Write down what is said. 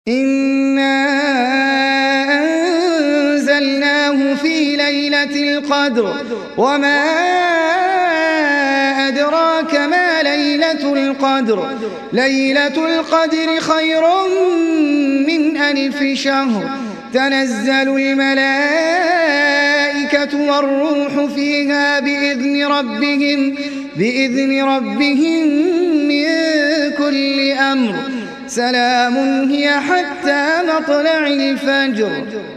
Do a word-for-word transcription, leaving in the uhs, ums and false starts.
إنا أنزلناه في ليلة القدر وما أدراك ما ليلة القدر ليلة القدر خير من ألف شهر تنزل الملائكة والروح فيها بإذن ربهم بإذن ربهم من كل أمر سلام هي حتى مطلع الفجر.